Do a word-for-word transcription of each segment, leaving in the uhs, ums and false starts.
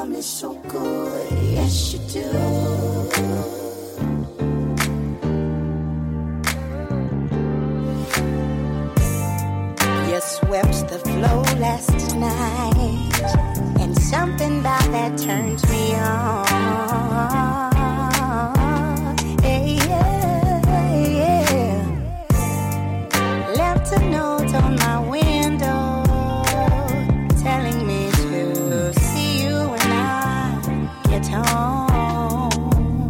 love me so good, yes you do. You swept the floor last night, and something about that turns me on. Hey, yeah, yeah. Left a note on my window telling me to see you when I get home.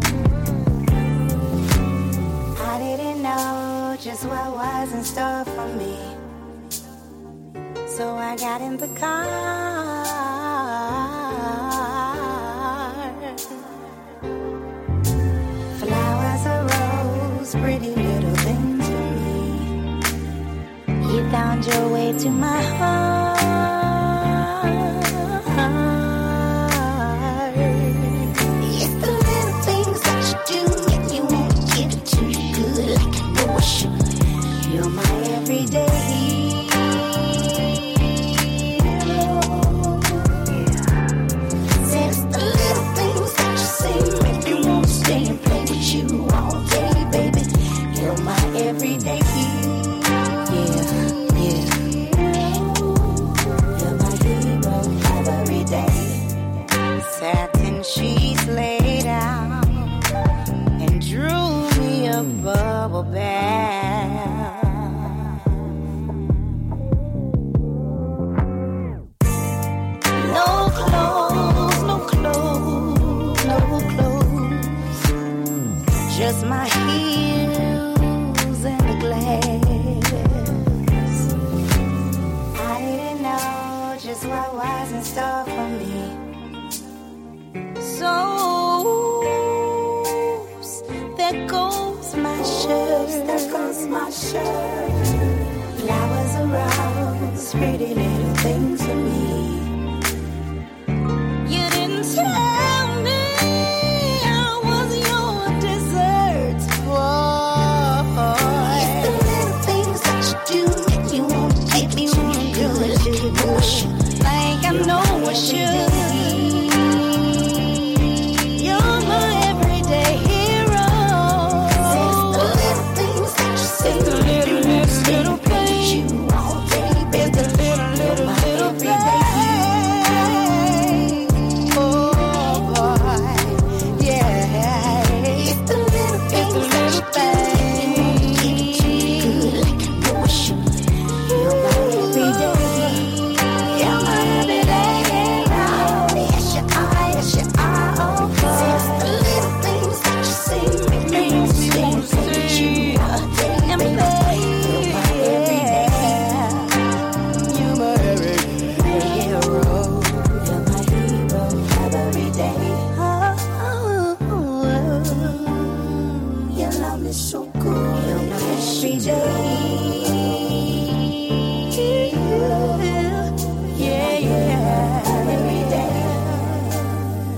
I didn't know just what was in store for me, so I got in the car. Flowers, a rose, pretty little things for me. You found your way to my heart. It's the little things that you do and you won't give it to you good like a bush. You're my everyday everyday yeah, yeah. You're my hero every day. Satin sheets laid out and drew me a bubble bath. No clothes, no clothes, no clothes. Just my heels and the glass. I didn't know just what was in store for me. So there goes my shirt. There goes my shirt. Flowers around, pretty little things for me. You didn't tell me I was your dessert boy. Like I know I should. You're my everyday hero. It's the little things that you say. It's the little, little, little things. You all day, baby. It's the little, little, little things. Oh boy, yeah. It's the little things that you do. Good like I know I should. You're my everyday. So good, you're my every day. Yeah, yeah, every day.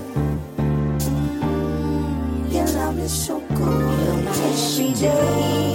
You love me so good, you're my every day.